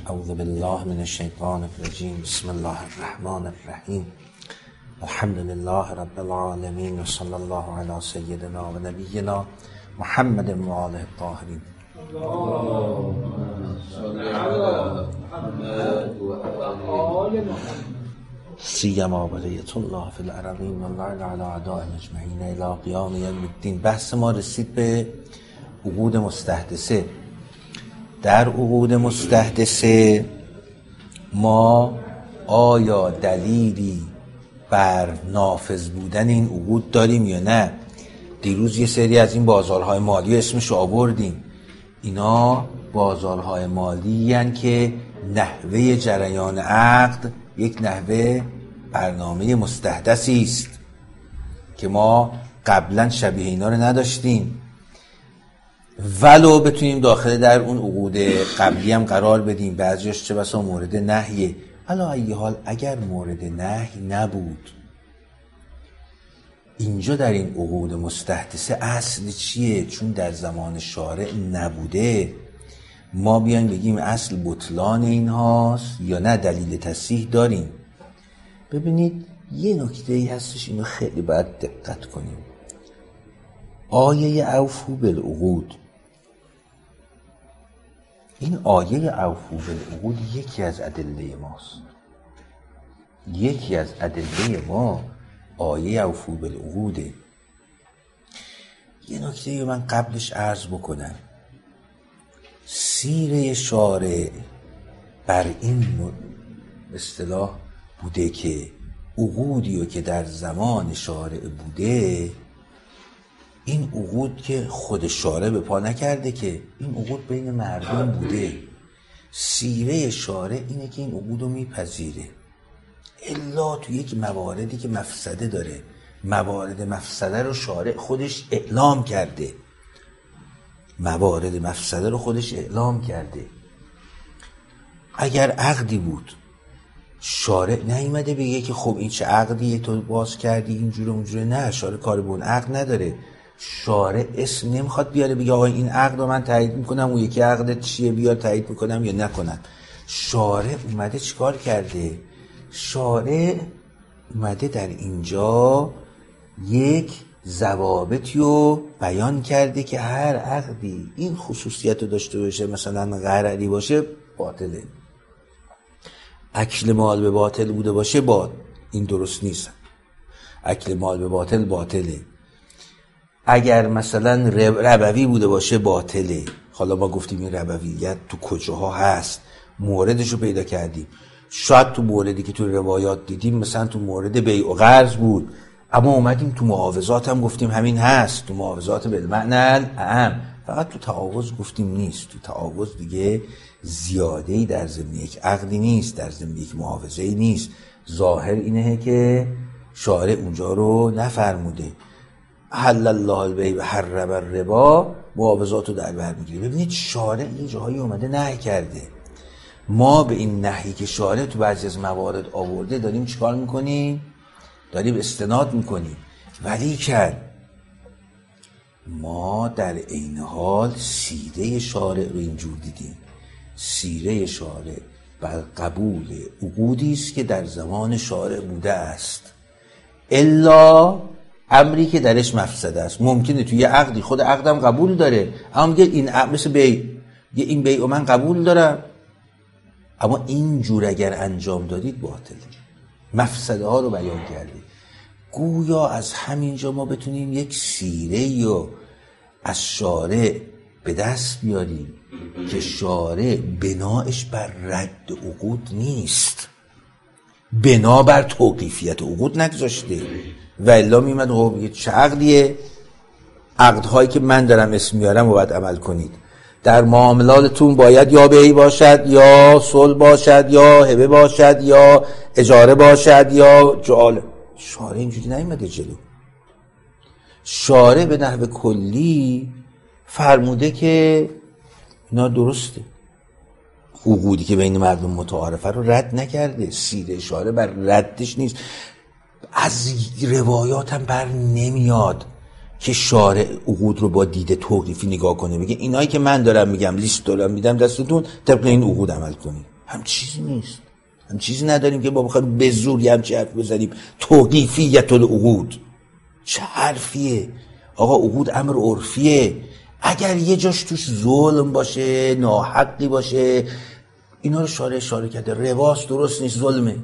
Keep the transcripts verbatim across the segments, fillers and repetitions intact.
اعوذ بالله من الشیطان الرجیم. بسم الله الرحمن الرحیم. الحمد لله رب العالمین و صلی الله علی سیدنا و نبینا محمد و آله الطاهرین. اللهم صل علی محمد و آل محمد. سیما بقیت الله فی الارضین و اللعن علی اعدائهم اجمعین الی قیام یوم الدین. بحث ما رسید به عقود مستحدثه. در عقود مستحدثه ما آیا دلیلی بر نافذ بودن این عقود داریم یا نه؟ دیروز یه سری از این بازارهای مالی اسمش آوردیم. اینا بازارهای مالی هستند که نحوه جریان عقد یک نحوه برنامه مستحدثی است که ما قبلا شبیه اینا رو نداشتیم، ولو بتونیم داخل در اون عقود قبلی هم قرار بدیم. بعضیش چه بسا مورد نهیه. علا ای حال اگر مورد نهی نبود، اینجا در این عقود مستحدثه اصل چیه؟ چون در زمان شارع نبوده، ما بیایم بگیم اصل بطلان این هاست یا نه دلیل تصحیح داریم. ببینید یه نکته ای هستش، اینو خیلی باید دقت کنیم. آیه اوفو بالعقود، این آیه اوفو بالعقود یکی از ادله ماست. یکی از ادله ما آیه اوفو بالعقوده. یه نکته ای من قبلش عرض بکنم. سیره شارع بر این اصطلاح بوده که عقودی که در زمان شارع بوده، این عقود که خود شارع به پا نکرده، که این عقود بین مردم بوده. سیره شارع اینه که این عقود رو میپذیره، الا تو یک مواردی که مفسده داره. موارد مفسده رو شارع خودش اعلام کرده. موارد مفسده رو خودش اعلام کرده. اگر عقدی بود، شارع نیامده بگه که خب این چه عقدیه تو باز کردی اینجوره اونجوره. نه، شارع کار به اون عقد نداره. شارع اسم نمیخواد بیاره بگه آقا این عقد رو من تایید میکنم، اون یکی عقد چیه بیار تایید میکنم یا نکنم. شارع اومده چیکار کرده؟ شارع اومده در اینجا یک ضوابطی رو بیان کرده که هر عقدی این خصوصیت رو داشته باشه، مثلا غرری باشه، باطله. اکل مال به باطل بوده باشه، با این درست نیست. اکل مال به باطل باطله. اگر مثلا ربوی بوده باشه، باطله. حالا ما گفتیم این ربویت تو کجاها هست، موردش رو پیدا کردیم. شاید تو موردی که تو روایات دیدیم مثلا تو مورد بیع و قرض بود، اما اومدیم تو معاوضات هم گفتیم همین هست. تو معاوضات بالمعنی اهم. فقط تو تعاوض گفتیم نیست. تو تعاوض دیگه زیاده‌ای در ضمن یک عقدی نیست، در ضمن یک معاوضه‌ای نیست. ظاهر اینه که شارع اونجا رو نفرموده. حل الله البیع و حرم الربا، معاوضات رو در بر میگیره. ببینید شارع یه جاهایی اومده نهی کرده. ما به این نهی که شارع تو بعضی از موارد آورده داریم چیکار میکنیم؟ داریم استناد میکنیم. ولی کرد ما در این حال سیره شارع رو اینجور دیدیم. سیره شارع بر قبول عقودی است که در زمان شارع بوده است، الا امری که درش مفسده است. ممکنه توی یه عقدی خود عقدم قبول داره، اما میگه این عقد مثل بیع، یه این بیع من قبول دارم، اما این جور اگر انجام دادید باطله. مفسده ها رو بیان کرده. گویا از همینجا ما بتونیم یک سیره رو از شارع به دست بیاریم که شارع بناش بر رد عقود نیست، بنا بر توقیفیت عقود نگذاشته. و الا میمد خب چه عقدیه؟ عقدهایی که من دارم اسم میارم و باید عمل کنید. در معاملاتتون باید یا بیع باشد یا صلح باشد یا هبه باشد یا اجاره باشد یا جعاله. شارع اینجوری نیامده جلو. شارع به نحو کلی فرموده که اینا درسته. عقودی که بین مردم متعارفه رو رد نکرده. سیره شارع بر ردش نیست. از روایات هم بر نمیاد که شارع عقود رو با دید توقیفی نگاه کنه، بگه اینایی که من دارم میگم لیست دارم میدم دستتون، طبق این عقود عمل کنید. هم چیزی نیست، هم چیزی نداریم که ما بخوایم به زور یه همچی حرف بزنیم. توقیفیت العقود چه حرفیه آقا؟ عقود امر عرفیه. اگر یه جاش توش ظلم باشه، ناحقی باشه، اینا رو شارع اشاره کرده. رباس درست نیست، ظلمه.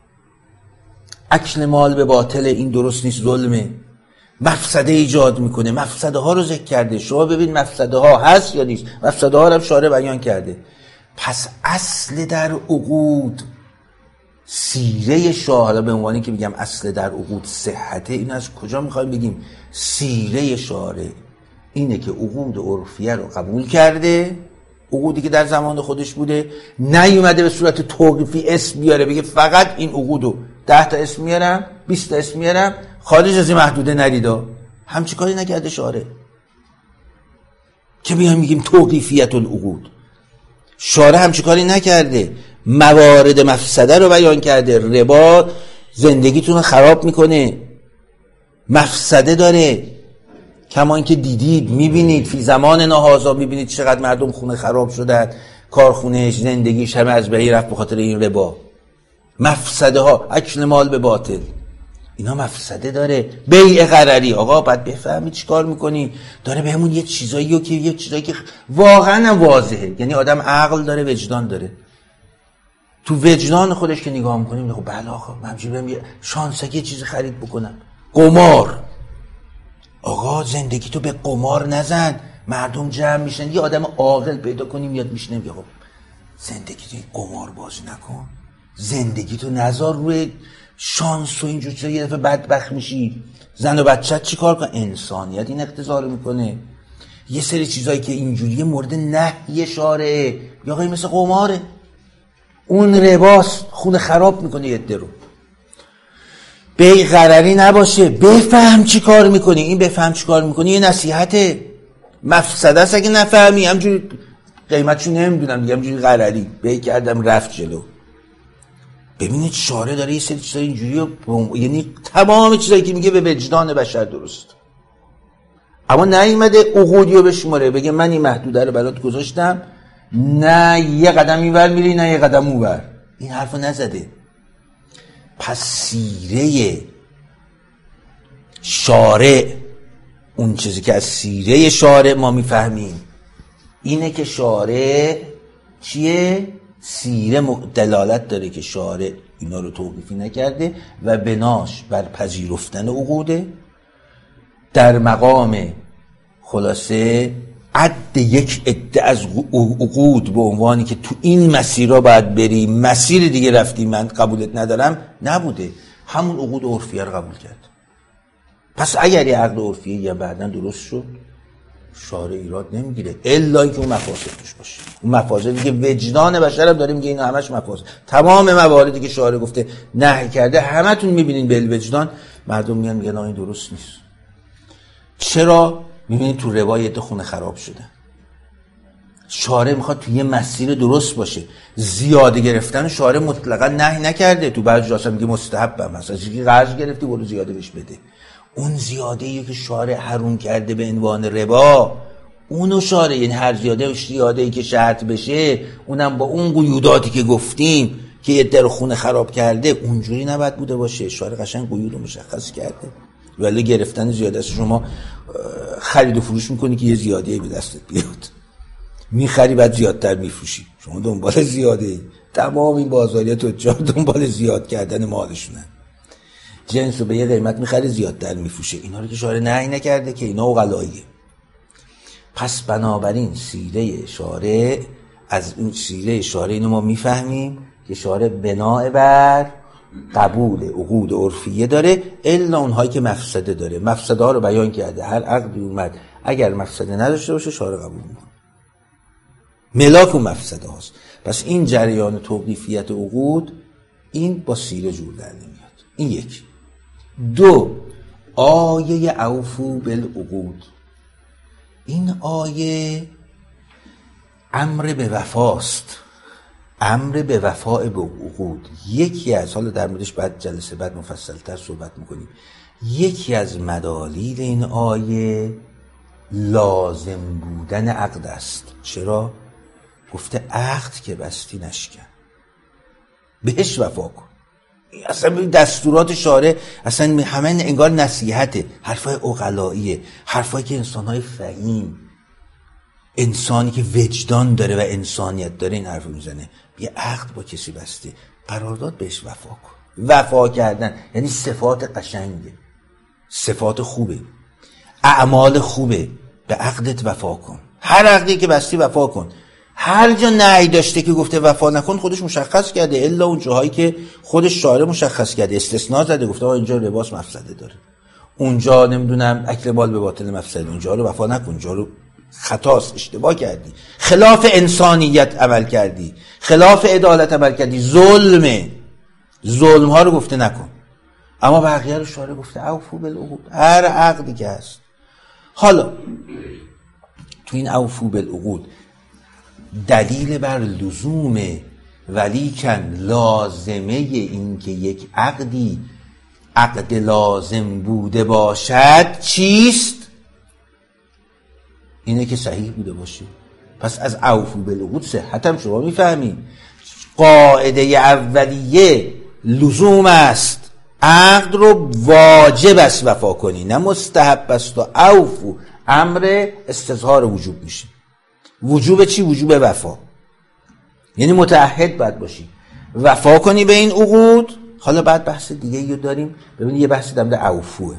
اکل مال به باطل، این درست نیست، ظلمه. مفسده ایجاد میکنه، مفسده ها رو ذکر کرده. شما ببین مفسده ها هست یا نیست، مفسده ها رو هم شارع بیان کرده. پس اصل در عقود سیره شارع، به عنوانی که میگم اصل در عقود صحته، این از کجا میخوایم بگیم؟ سیره شارع اینه که عقود عرفیه رو قبول کرده، عقودی که در زمان خودش بوده، نیومده به صورت توقیفی اسم بیاره بگه فقط این عقودو ده تا اسم میارم، بیست تا اسم میارم، خارج از این محدوده نریدا. همچی کاری نکرده شارع که بیان میگیم توقیفیت العقود. شارع همچی کاری نکرده. موارد مفسده رو بیان کرده. ربا زندگیتون رو خراب میکنه، مفسده داره. کما اینکه دیدید، میبینید فی زمان نهازا، میبینید چقدر مردم خونه خراب شدن، کارخونهش، زندگیش همه از بین رفت به خاطر این ربا. مفسده ها، اکل مال به باطل، اینا مفسده داره. بیع غرری، آقا باید بفهمی چی کار میکنی. داره بهمون یه چیزایی که یه چیزایی که واقعا هم واضحه، یعنی آدم عقل داره، وجدان داره. تو وجدان خودش که نگاه میکنیم، خب بله آقا من همینجوری برم شانسکی یه چیزی خرید بکنم. قمار، آقا زندگی تو به قمار نزن. مردم جمع میشن، یه آدم عاقل پیدا کنیم یاد میشنه میگه خب زندگی تو قمار بازی نکن، زندگی تو نذار روی شانس و اینجور چیزا یه دفعه بدبخت میشی. زن و بچت چی کار کن؟ انسانیت این اقتضا رو میکنه. یه سری چیزایی که اینجوریه مورد نهی شارعه، یا آقا مثل قماره، اون رباس، خونه خراب میکنه یه عده رو. بیع غرری نباشه، بفهم چی کار میکنی. این بفهم چی کار میکنی یه نصیحته. مفسده است اگه نفهمی. همجوری قیمتشو نمیدونم دیگه، همجوری غرری بیع کردم رفت جلو. ببینید شارع داره یه سری چیزای اینجوری، یعنی تمام چیزایی که میگه به وجدان بشر درست، اما نیومده عقودی رو بشماره بگه من این محدوده رو برات گذاشتم، نه یه قدم اینور میری نه یه قدم اونور. این حرفو نزده. پس سیره شارع، اون چیزی که از سیره شارع ما میفهمیم اینه که شارع چیه؟ سیره دلالت داره که شارع اینا رو توقیفی نکرده و بناش بر پذیرفتن عقوده، در مقام خلاصه عد یک عده از عقود به عنوانی که تو این مسیرها باید بری، مسیر دیگه رفتی من قبولت ندارم، نبوده. همون عقود عرفیه رو قبول کرد. پس اگر یه عقد عرفیه یا بعداً درست شد، شارع ایراد نمیگیره، الا اینکه اون مفاسد توش باشه. اون مفاسدی که وجدان بشر هم داره میگه اینا همش مفاسد. تمام مواردی که شارع گفته نهی کرده، همتون میبینین به وجدان مردم میان میگن این درست نیست. چرا؟ میبینید تو روایت خونه خراب شده. شارع میخواد تو یه مسیر درست باشه. زیاده گرفتن شارع مطلقا نهی نکرده. تو بعضی جاها میگه مستحب، مثلا چیزی قرض گرفتی برو زیاده بهش بده. اون زیاده‌ای که شارع حروم کرده به عنوان ربا، اونو شارع، یعنی هر زیاده زیاده‌ای که شرط بشه، اونم با اون قیوداتی که گفتیم که یه در خونه خراب کرده، اونجوری نباید بوده باشه. شارع قشنگ قیود رو مشخص کرده. ولی گرفتن زیاده است، شما خرید و فروش میکنی که یه زیاده‌ای به دستت بیاد، میخری بعد زیادتر میفروشی. شما دنبال زیاده‌ای. تمام این بازاری‌ها تجار دنبال زیاد کردن مالشونن. جنس رو به یه قیمت میخره زیادتر میفروشه. اینا رو که شارع نهی نکرده که اینا عقلاییه. پس بنابراین سیره شارع، از اون سیره شارع اینو ما میفهمیم که شارع بناء بر قبول عقود عرفیه داره، الا اونهایی که مفسده داره. مفسده ها رو بیان کرده. هر عقدی اومد اگر مفسده نداشته باشه شارع قبول میکنه. ملاک اون مفسده هاست. پس این جریان توقیفیت عقود این با سیره جور در نمیاد. این یک. دو، آیه اوفو بالعقود. این آیه امر به وفاست، امر به وفاء به عقود. یکی از، حالا در موردش بعد جلسه بعد مفصل‌تر صحبت میکنیم، یکی از مدالیل این آیه لازم بودن عقد است. چرا؟ گفته عقد که بستی نشکن. بهش وفا کن. اصلا دستورات شارع اصلا همه انگار نصیحته، حرفای عقلاییه، حرفایی که انسانهای فهیم، انسانی که وجدان داره و انسانیت داره این حرف میزنه. یه عقد با کسی بسته، قرارداد بهش وفا کن. وفا کردن یعنی صفات قشنگه، صفات خوبه، اعمال خوبه. به عقدت وفا کن، هر عقدی که بستی وفا کن. هر جا نهی داشته که گفته وفا نکن خودش مشخص کرده، الا اون جاهایی که خودش شارع مشخص کرده استثناء زده، گفته آقا اینجا لباس مفسده داره، اونجا نمیدونم اکل مال به باطل مفسده، اونجا رو وفا نکن، اونجا رو خطاست، اشتباه کردی، خلاف انسانیت عمل کردی، خلاف عدالت عمل کردی، ظلمه، ظلم ها رو گفته نکن. اما بقیه رو شارع گفته اوفو بالعقود، هر عقدی که هست. حالا تو این اوفو بالعقود دلیل بر لزومه، ولیکن لازمه این که یک عقدی عقد لازم بوده باشد چیست؟ اینه که صحیح بوده باشه. پس از اوفو بالعقود صحت هم شما میفهمید. قاعده اولیه لزوم است، عقد رو واجب است وفا کنی، نه مستحب است. و اوفو امر استظهار وجوب میشه. وجوب چی؟ وجوب وفا، یعنی متعهد باید باشی وفا کنی به این عقود. حالا بعد بحث دیگه ایو داریم. ببینید یه بحثی در مورد اوفوه،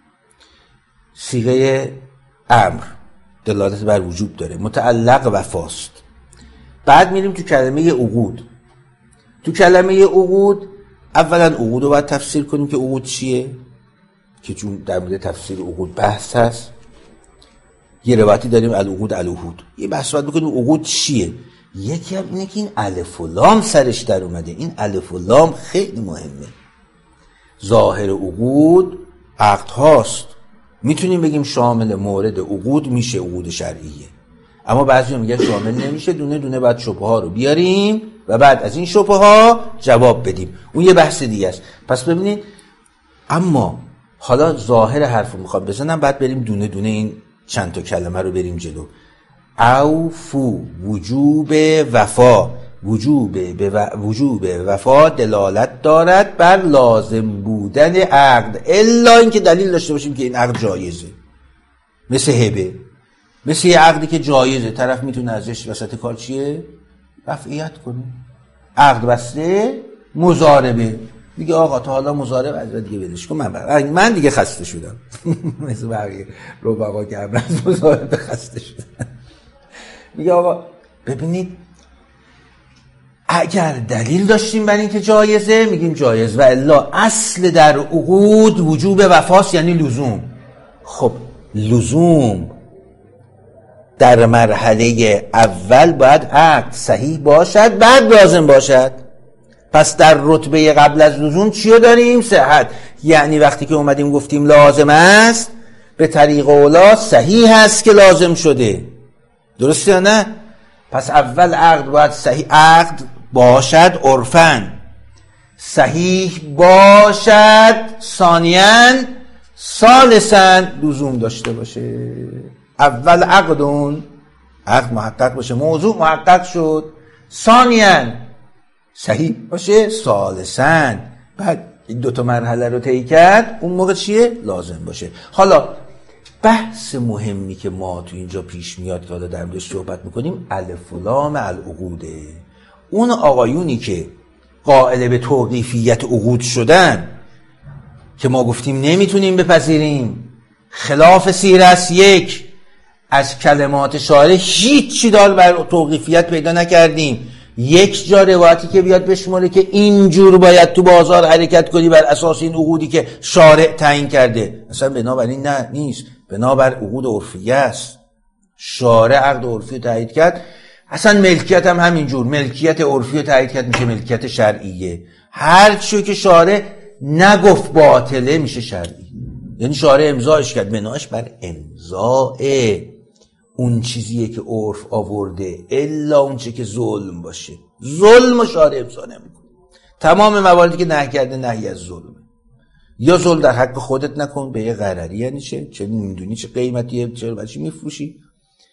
صیغه امر دلالت بر وجوب داره، متعلق وفاست. بعد میریم تو کلمه عقود. تو کلمه عقود اولا عقود رو باید تفسیر کنیم که عقود چیه، که چون در مورد تفسیر عقود بحث هست. یه روایتی داریم العقود العهود، یه بحث باید بکنیم عقود چیه. یکی هم اینه که این الف و لام سرش در اومده. این الف و لام خیلی مهمه. ظاهر عقود عقد هاست، میتونیم بگیم شامل مورد عقود میشه، عقود شرعیه. اما بعضی میگن شامل نمیشه، دونه دونه باید شبهه ها رو بیاریم و بعد از این شبهه ها جواب بدیم. اون یه بحث دیگه است. پس ببینید، اما حالا ظاهر حرف رو میخوام بزنم، بعد بریم دونه دونه این چند تا کلمه رو بریم جلو. اوفو وجوب وفا، وجوب به و... وجوب وفا دلالت دارد بر لازم بودن عقد، الا اینکه دلیل داشته باشیم که این عقد جایزه، مثل هبه، مثل یه عقدی که جایزه، طرف میتونه ازش وسط کار چیه؟ رفعیت کنه. عقد بسته مضاربه، دیگه آقا تا حالا مضارب از دیگه بدش کن، من بر... من دیگه خسته شدم مثل بقیه رفقا که قبل از مضاربه خسته شدم. میگه آقا ببینید اگر دلیل داشتیم بر این که جایزه میگیم جایز، و الا اصل در عقود وجوب وفاست، یعنی لزوم. خب لزوم در مرحله اول باید عقد صحیح باشد، بعد لازم باشد. پس در رتبه قبل از لزوم چیو داریم؟ صحت. یعنی وقتی که اومدیم گفتیم لازم است، به طریق اولا صحیح هست که لازم شده، درسته یا نه؟ پس اول عقد باید صحیح عقد باشد، عرفاً صحیح باشد، ثانیاً ثالثاً لزوم داشته باشه. اول عقدون عقد محقق باشه، موضوع محقق شد، ثانیاً صحیح باشه، ثالثاً بعد این دوتا مرحله رو طی کرد، اون موقع چیه؟ لازم باشه. حالا بحث مهمی که ما تو اینجا پیش میاد که حالا در موردش صحبت میکنیم، الف و لام العقوده. اون آقایونی که قائل به توقیفیت عقود شدن که ما گفتیم نمیتونیم بپذیریم، خلاف سیرس یک از کلمات شارع هیچی دال بر توقیفیت پیدا نکردیم. یک جا روایتی که بیاد بشماره که اینجور باید تو بازار حرکت کنی بر اساس این عقودی که شارع تعیین کرده، اصلا بنابراین نه نیست، بنابر عقود عرفیه است. شارع عقد عرفی رو تایید کرد، اصلا ملکیت هم همینجور، ملکیت عرفی رو تایید کرد میشه ملکیت شرعیه. هر چیو که شارع نگفت باطله میشه شرعی، یعنی شارع امضاش کرد، بناش بر امضاء اون چیزیه که عرف آورده، الا اون چیزی که ظلم باشه. ظلم و شارع امضا نمیکنه. تمام مواردی که نهی کرده نهی از ظلم. یا ظلم در حق خودت نکن، به یه غرری یعنی چه؟ چه میدونی چه قیمتیه، چه بچی میفروشی؟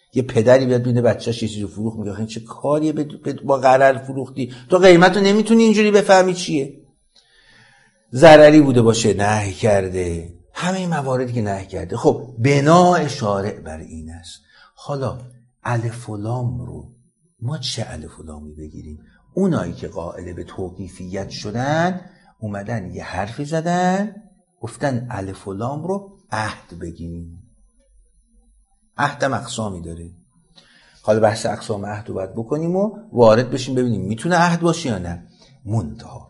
یه پدری بیاد ببینه بچه‌ش یه چیزی فروخت، میگه این چه کاریه با قرار فروختی، تو قیمتو نمیتونی اینجوری بفهمی چیه. ضرری بوده باشه نهی کرده، همه این مواردی که نهی کرده. خب بناء شارع بر این است. حالا الف و لام رو ما چه الف و لامی بگیریم؟ اونایی که قائل به توقیفیت شدن اومدن یه حرفی زدن گفتن الف و لام رو عهد بگیریم. عهدم اقسامی داره. حالا بحث اقسام عهد رو باید بکنیم و وارد بشیم ببینیم میتونه عهد باشه یا نه. منتها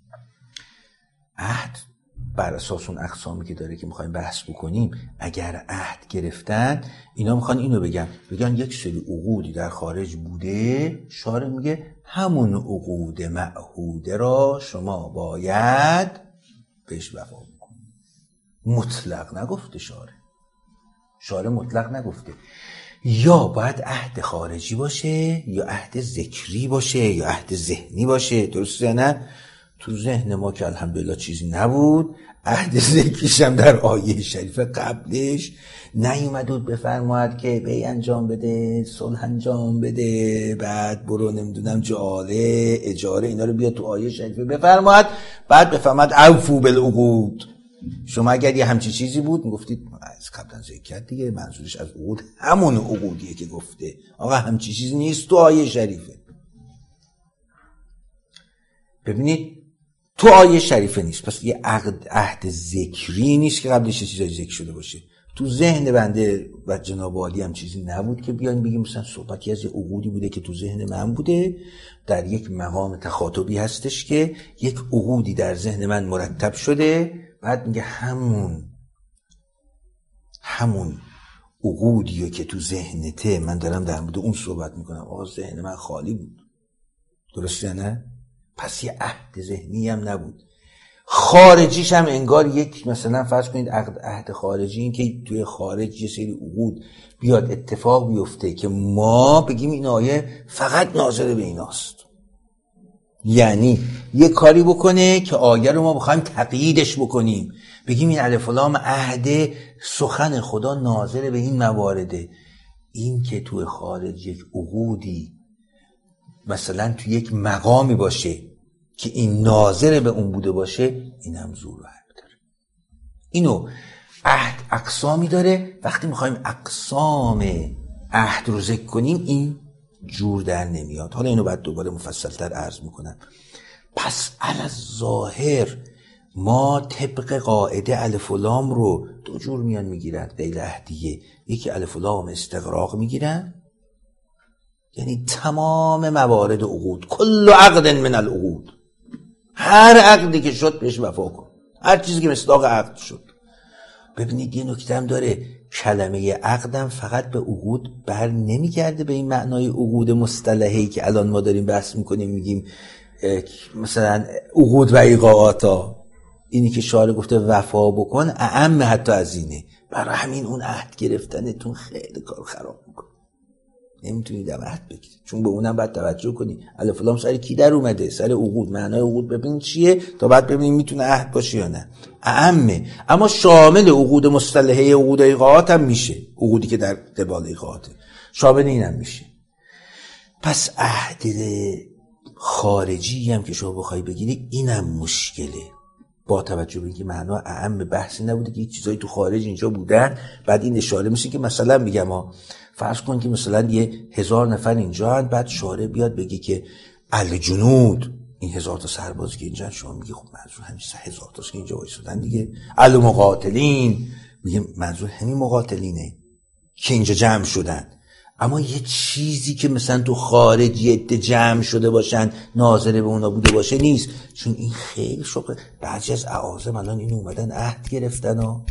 عهد بر اساس اون اقسامی که داره که میخوایم بحث بکنیم، اگر عهد گرفتن اینا میخوان اینو بگن بگن یک سری عقودی در خارج بوده، شارع میگه همون عقود معهوده را شما باید بهش وفا بکنید. مطلق نگفته شارع. شارع مطلق نگفته. یا باید عهد خارجی باشه یا عهد ذکری باشه یا عهد ذهنی باشه. درسته یا نه؟ تو ذهن ما که الحمدلله چیزی نبود. عهد ذکریش هم در آیه شریف قبلش نیومد بود بفرماید که بی انجام بده، صلح انجام بده، بعد برو نمیدونم جاره اجاره اینا رو بیا تو آیه شریفه بفرماید، بعد بفرماید اوفو بالعقود. شما اگر یه همچی چیزی بود میگفتید از قبلا ذکر کرد دیگه، منظورش از عقود همون عقودیه که گفته. آقا همچی چیزی نیست تو آیه شریفه. ببینید تو آیه شریفه نیست، پس یه عقد عهد ذکری نیست که قبلش چیزای ذکر شده باشه. تو ذهن بنده و جناب عالی هم چیزی نبود که بیایم بگیم مثلا صحبتی از یه عقودی بوده که تو ذهن من بوده. در یک مقام تخاطبی هستش که یک عقودی در ذهن من مرتب شده، بعد میگه همون همون عقودیو که تو ذهنته من دارم در مورد اون صحبت میکنم. آقا ذهن من خالی بود. درسته نه؟ پس یه عهد ذهنی هم نبود. خارجیش هم انگار یک مثلا فرض کنید عهد, عهد خارجی، این که توی خارج یه سری عقود بیاد اتفاق بیفته که ما بگیم این آیه فقط ناظر به ایناست. یعنی یه کاری بکنه که آیه رو ما بخوایم تقییدش بکنیم، بگیم این الف و لام عهد سخن خدا ناظر به این موارده. این که توی خارج یک عقودی مثلا توی یک مقامی باشه که این ناظر به اون بوده باشه، این هم زور و حرف داره. اینو عهد اقسامی داره. وقتی میخوایم اقسام عهد رو ذکر کنیم این جور در نمیاد. حالا اینو بعد دوباره مفصل‌تر عرض میکنم. پس الظاهر ما طبق قاعده الف و لام رو دو جور میان میگیرن غیر عهدیه. یکی الف و لام استغراق میگیرن، یعنی تمام موارد عقود، کل عقد من العقود، هر عقدی که شد بهش وفا کن، هر چیزی که مصداق عقد شد. ببینید یه نکته هم داره، کلمه عقدم فقط به عقود بر نمیگرده به این معنای عقود مصطلحی که الان ما داریم بحث میکنیم، میگیم مثلا عقود و ایقاعاتا. اینی که شارع گفته وفا بکن اعم حتی از اینه. برای همین اون عهد گرفتنتون خیلی کار خراب میکنه، نمیتونید عهد بگیرید، چون به اونم باید توجه کنی. الف و لام سر کی در اومده؟ سر عقود. معنای عقود ببین چیه تا بعد ببینیم میتونه عهد باشه یا نه. اعمه، اما شامل عقود مصطلحه عقود ایقاعات هم میشه. عقودی که در قبال ایقاعاته شامل اینم میشه. پس عهد خارجی هم که شما بخوای بگیری اینم مشکله، با توجه به اینکه معنا اعم بحثی نبوده که چیزایی تو خارج اینجا بودن. بعد این اشاره میشه که مثلا میگم ها فرض کن که مثلا یه هزار نفر اینجا هست، بعد شارع بیاد بگی که الجنود، این هزار تا سرباز که اینجا، شما میگی خب منظور همین هزار تاست که اینجا وایسادن دیگه. المقاتلین، میگه منظور همین مقاتلینه که اینجا جمع شدن. اما یه چیزی که مثلا تو خارج یه عده جمع شده باشن ناظر به اونا بوده باشه نیست، چون این خیلی شغل. بعضی از اعاظم الان اینو اومدن عهد گرفتن ها.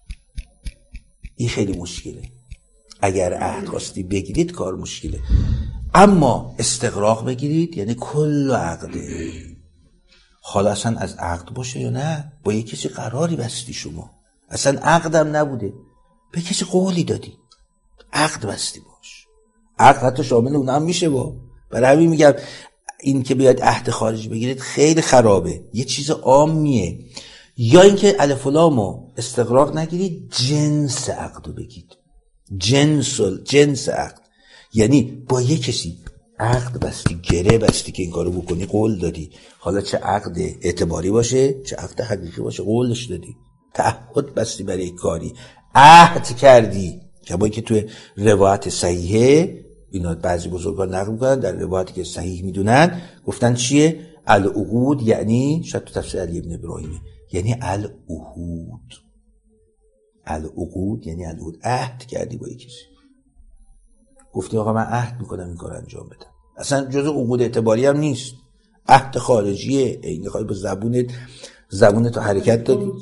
این خیلی مشکله. اگر عهد خواستی بگیرید کار مشکله. اما استغراق بگیرید یعنی کل عقده. حالا اصلا از عقد باشه یا نه، با یه کسی قراری بستی، شما اصلا عقدم نبوده به کسی قولی دادی، عقد بستی باش. عقد حتی شامل اون هم میشه. با برای همین میگم این که بیاد عهد خارج بگیرید خیلی خرابه، یه چیز عامیه. یا اینکه الف و لامو استغراق نگیرید، جنس عقدو بگید. جنس جنس عقد یعنی با یه کسی عقد بستی، گره بستی که این کارو بکنی، قول دادی. حالا چه عقد اعتباری باشه چه عقد حقیقی باشه، قولش دادی، تعهد بستی برای یک کاری، عهد کردی. کمایی که توی روایت صحیحه، اینا بعضی بزرگان نقل می‌کنن، در روایتی که صحیح میدونن گفتن چیه؟ العقود، یعنی شاید تو تفسیر علی ابن ابراهیمه، یعنی العهود. العقود یعنی العهود، عهد کردی با یک کسی، گفتی آقا من عهد میکنم این کار انجام بدم. اصلا جزء عقود اعتباری هم نیست، عهد خارجیه. این خواهی با زبونت زبونت رو حرکت دادی.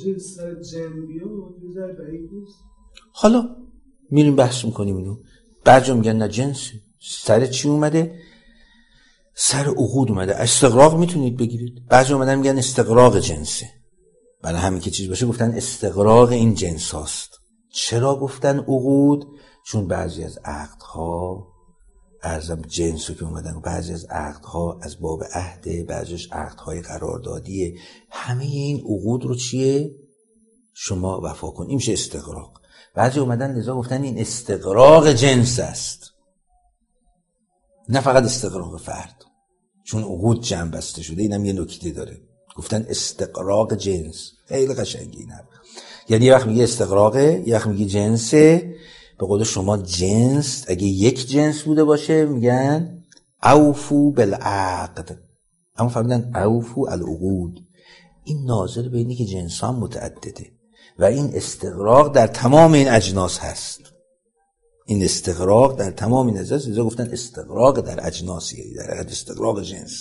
حالا میریم بحث میکنیم اینو. بعضی میگن نه جنسه. سر چی اومده؟ سر عقود اومده. استغراق میتونید بگیرید. بعضی اومدن میگن استغراق جنسه، برای همین که چیز باشه گفتن استغراق این جنس هاست. چرا گفتن عقود؟ چون بعضی از عقدها، ارزم جنسو که اومدن، بعضی از عقدها از باب عهده، بعضیش عقدهای قراردادیه. همه این عقود رو چیه؟ شما وفا کن. این میشه استغراق. بعضی اومدن لذا گفتن این استغراق جنس است، نه فقط استغراق فرد، چون عقود جمع بسته شده. اینم یه نکته داره، گفتن استغراق جنس. خیلی قشنگه این حرف. یعنی یه وقت میگه استغراقه، یه وقت میگه جنسه. به قول شما جنس اگه یک جنس بوده باشه میگن اوفو بالعقد، اما فهمیدن اوفو العقود. این ناظر به اینه که جنس ها متعدده و این استغراق در تمام این اجناس هست. این استغراق در تمام این اجناس، لذا گفتن استغراق در اجناسیه، در حد استغراق جنس.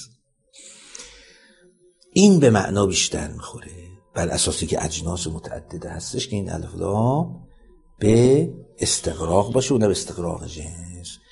این به معنا بیشتر میخوره بر اساسی که اجناس متعدده هستش که این الف لام به استغراق باشه و نه به استغراق جنس.